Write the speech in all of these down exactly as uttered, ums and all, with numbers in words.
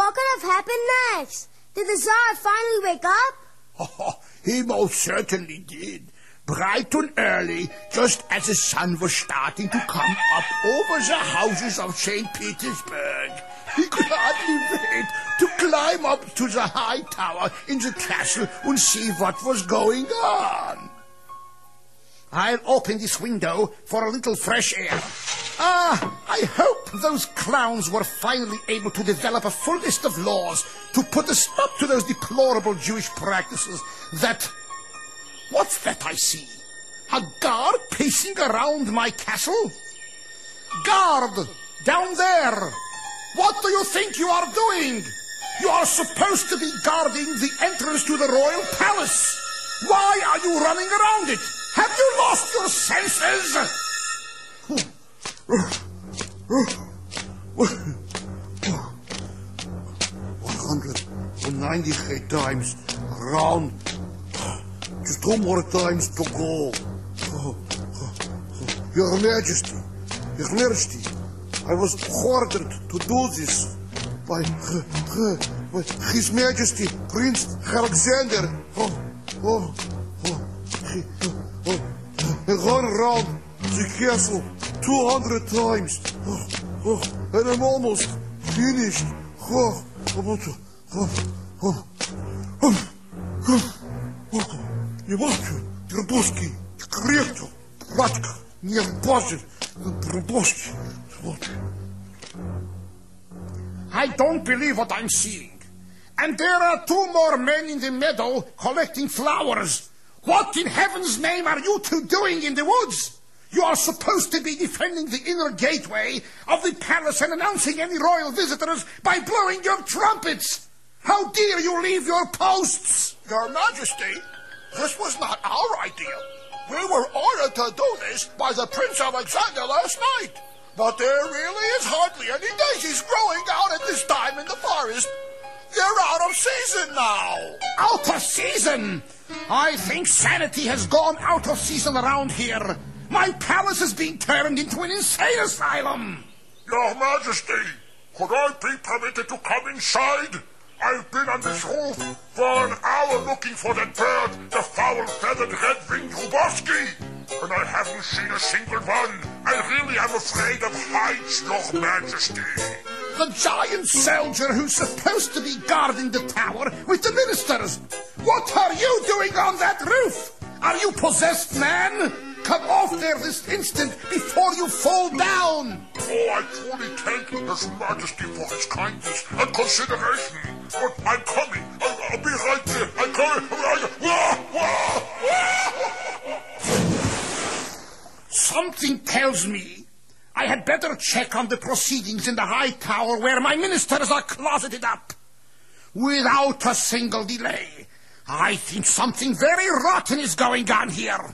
what could have happened next? Did the Tsar finally wake up? Oh, he most certainly did. Bright and early, just as the sun was starting to come up over the houses of Saint Petersburg. He could hardly wait to climb up to the high tower in the castle and see what was going on. I'll open this window for a little fresh air. Ah, I hope those clowns were finally able to develop a full list of laws to put a stop to those deplorable Jewish practices that... What's that I see? A guard pacing around my castle? Guard! Down there! What do you think you are doing? You are supposed to be guarding the entrance to the royal palace. Why are you running around it? Have you lost your senses? one hundred ninety-eight times around. Just two more times to go. Your Majesty, Your Majesty, I was ordered to do this by, by His Majesty, Prince Alexander. Oh, oh, oh, he, oh, I run around the castle two hundred times. Oh, oh, and I'm almost finished. Oh, oh, oh, oh, oh, oh, oh. Не могу, Дербовский, Кректор, Батька, не базит, Дербовский. I don't believe what I'm seeing. And there are two more men in the meadow collecting flowers. What in heaven's name are you two doing in the woods? You are supposed to be defending the inner gateway of the palace and announcing any royal visitors by blowing your trumpets. How dare you leave your posts? Your Majesty, this was not our idea. We were ordered to do this by the Prince Alexander last night. But there really is hardly any daisies growing out at this time in the forest. They're out of season now. Out of season? I think sanity has gone out of season around here. My palace is being turned into an insane asylum. Your Majesty, could I be permitted to come inside? I've been on this roof for an hour looking for that bird, the foul-feathered red-winged Rubowski, and I haven't seen a single one. I really am afraid of heights, Your Majesty. The giant soldier who's supposed to be guarding the tower with the ministers. What are you doing on that roof? Are you possessed, man? Come off there this instant before you fall down. Oh, I truly thank His Majesty for his kindness and consideration. But I'm coming. I'll, I'll be right there. I'm coming. Wah, wah, wah. Something tells me I had better check on the proceedings in the high tower where my ministers are closeted up. Without a single delay, I think something very rotten is going on here.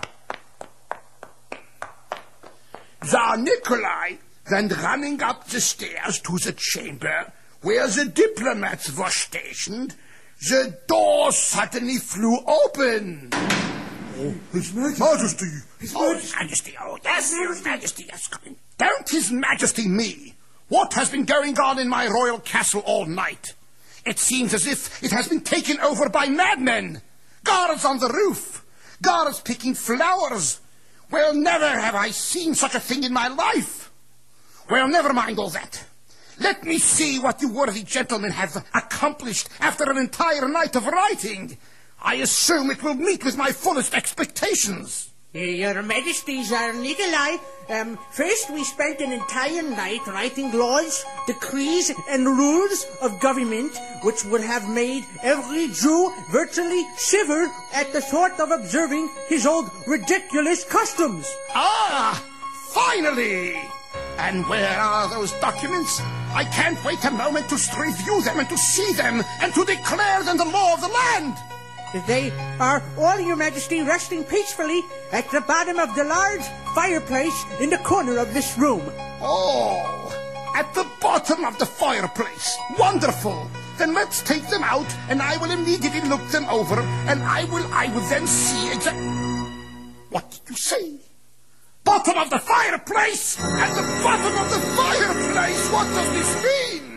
Tsar Nikolai went running up the stairs to the chamber where the diplomats were stationed. The door suddenly flew open. Oh, His Majesty. His oh, His Majesty. Oh, yes, His Majesty. Yes, come in. Don't His Majesty me. What has been going on in my royal castle all night? It seems as if it has been taken over by madmen. Guards on the roof. Guards picking flowers. Well, never have I seen such a thing in my life. Well, never mind all that. Let me see what you worthy gentlemen have accomplished after an entire night of writing. I assume it will meet with my fullest expectations. Uh, Your Majesty, Tsar Nikolai, um, first we spent an entire night writing laws, decrees, and rules of government which would have made every Jew virtually shiver at the thought of observing his old ridiculous customs. Ah, finally! And where are those documents? I can't wait a moment to review them and to see them and to declare them the law of the land. They are all, Your Majesty, resting peacefully at the bottom of the large fireplace in the corner of this room. Oh, at the bottom of the fireplace. Wonderful. Then let's take them out, and I will immediately look them over, and I will, I will then see exactly... What did you say? Bottom of the fireplace? At the bottom of the fireplace? What does this mean?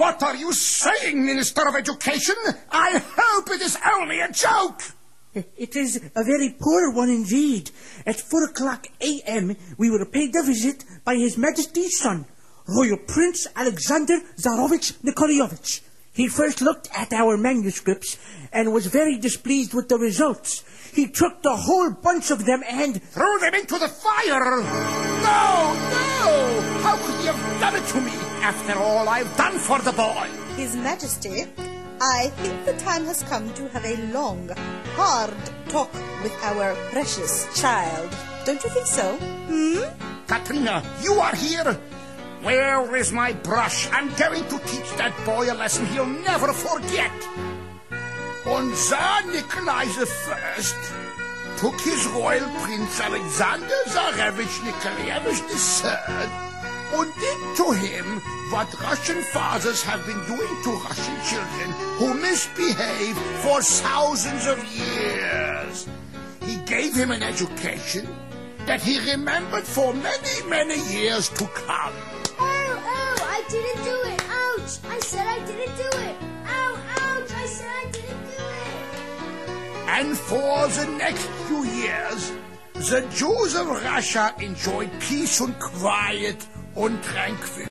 What are you saying, Minister of Education? I hope it is only a joke. It is a very poor one indeed. At four o'clock a m we were paid a visit by His Majesty's son, Royal Prince Alexander Tsarovich Nikolaevich. He first looked at our manuscripts and was very displeased with the results. He took the whole bunch of them and threw them into the fire. No, no! How could he have done it to me after all I've done for the boy? His Majesty, I think the time has come to have a long, hard talk with our precious child. Don't you think so? Hmm? Katrina, you are here. Where is my brush? I'm going to teach that boy a lesson he'll never forget. Und Tsar Nikolai the First took his royal Prince Alexander Tsarevich Nikolaevich the Third and did to him what Russian fathers have been doing to Russian children who misbehave for thousands of years. He gave him an education that he remembered for many, many years to come. Oh, oh, I didn't do it. Ouch. I said I didn't do it. Ow, ouch. I said I didn't do it. And for the next few years, the Jews of Russia enjoyed peace and quiet and tranquility.